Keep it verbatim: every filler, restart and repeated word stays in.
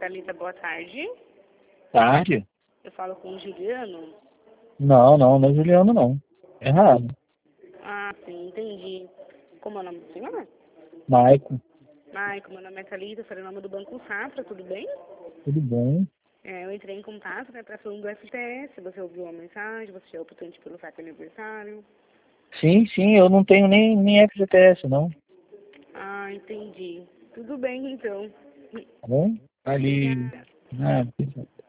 Thalita, boa tarde. Tarde? Eu falo com o Juliano. Não, não, não é Juliano, não. Errado. Ah, sim, entendi. Como é o nome do senhor? Maicon, Maico, meu nome é Thalita, sou o nome do Banco Safra, tudo bem? tudo bom? É, eu entrei em contato, né, para falar do F T S, você ouviu uma mensagem, você é optante pelo saque aniversário. Sim, sim, eu não tenho nem, nem F G T S, não. Ah, entendi. Tudo bem, então. Tá bom? Ali. Obrigada. Ah,